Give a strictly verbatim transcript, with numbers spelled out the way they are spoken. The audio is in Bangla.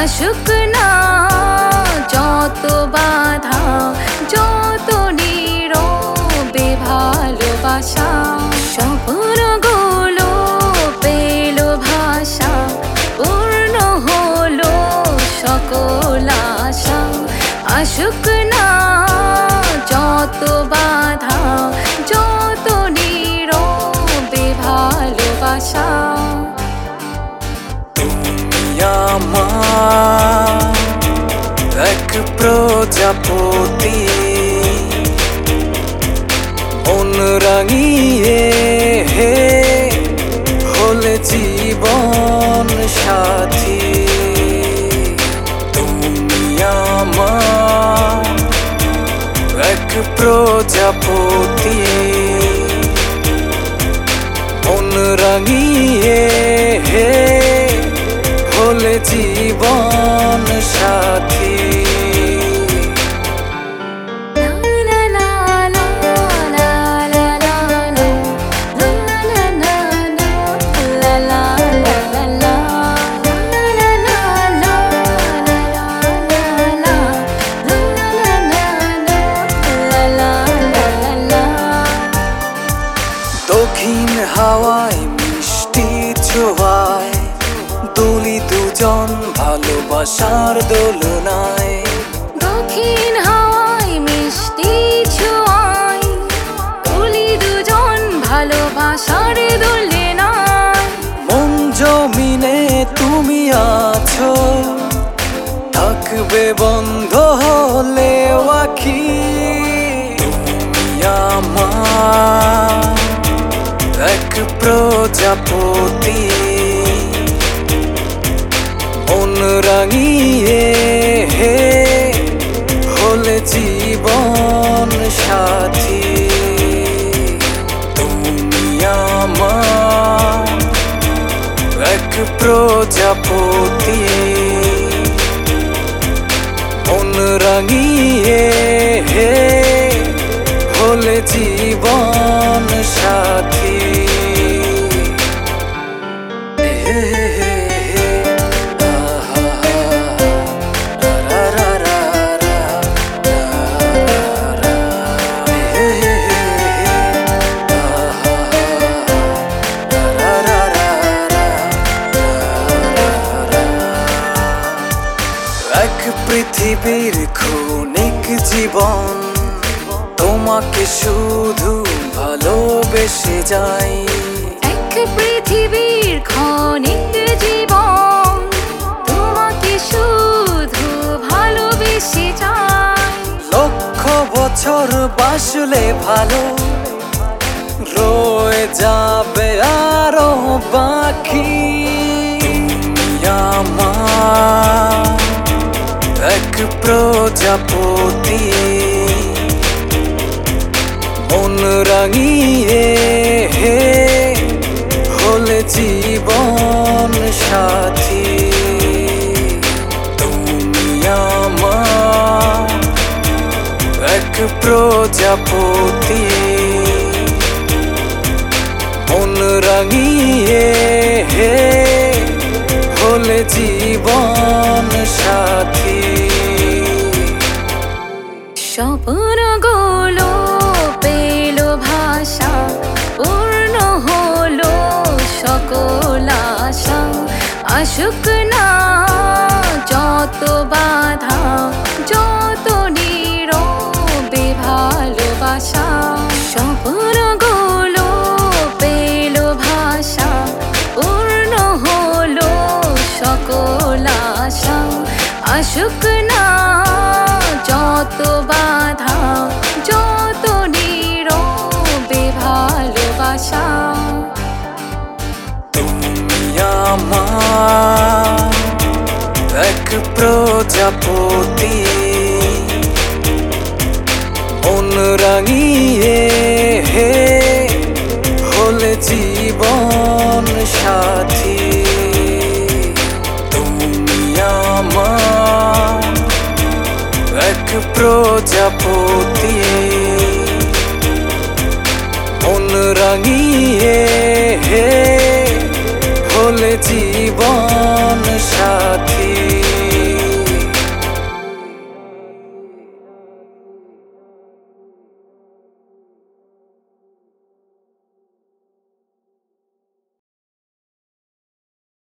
আসুক না যত বাধা, যত নীরবে ভালোবাসা, স্বপ্নগুলো পেল ভাষা, পূর্ণ হলো সকল আশা। আসুক না যত বাধা, যত নীরবে ভালোবাসা। আমার এক প্রজাপতি, মন রাঙিয়ে হলে জীবন সাথী। তুমি আমার এক প্রজাপতি, মন রাঙিয়ে হলে জীবন সাথী। দক্ষিণ হাওয়ায় মিষ্টি ছোঁয়ায় দুলি দুজন ভালোবাসার দোলনায়। দক্ষিণ হাওয়ায় মিষ্টি ছোঁয়ায় দুলি দুজন ভালোবাসার দোলনায়। মন জমিনে তুমি আছো, থাকবে বন্ধ হলে আখি। তুমি আমার এক প্রজাপতি, মন রাঙিয়ে হলে জীবন সাথী। তুমি আমার এক প্রজাপতি, মন রাঙিয়ে হলে জীবন সাথী। এক পৃথিবীর ক্ষণিক জীবন, তোমাকে শুধু ভালোবেসে যাই। এক পৃথিবীর ক্ষণিক জীবন, তোমাকে শুধু ভালোবেসে যাই। লক্ষ বছর বাসলে ভালো, রয়ে যাবে আরো বাকি। তুমি আমার এক প্রজাপতি, মন রাঙিয়ে হলে জীবন সাথী। তুমি আমার এক প্রজাপতি, মন রাঙিয়ে হলে জীবন সাথী। স্বপ্নগুলো পেল ভাষা, পূর্ণ হলো সকল আশা। আসুক না যত বাধা, যত নীরবে ভালোবাসা, স্বপ্নগুলো পেল ভাষা, পূর্ণ হলো সকল আশা। আসুক না যত বাধা, যত নীরবে ভালোবাসা। তুমি আমার এক প্রজাপতি, মন রাঙিয়ে হলে জীবন সাথী। তুমি আমার এক প্রজাপতি,